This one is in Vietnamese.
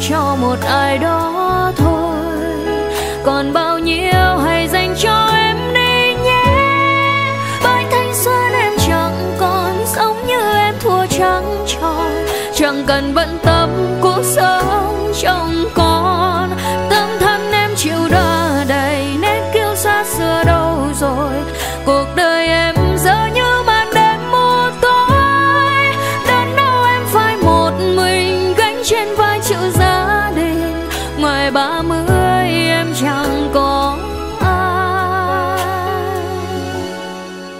cho một ai đó thôi. Còn bao nhiêu hãy dành cho em đi nhé, bởi thanh xuân em chẳng còn giống như em thua trắng tròn. Chẳng cần bận tâm cuộc sống chồng con, tâm thân em chịu đựng đầy nét kiêu sa xưa đâu rồi. Cuộc đời em giờ như màn đêm mù tối, đến đâu em phải một mình gánh trên vai chịu gia đình. Ngoài 30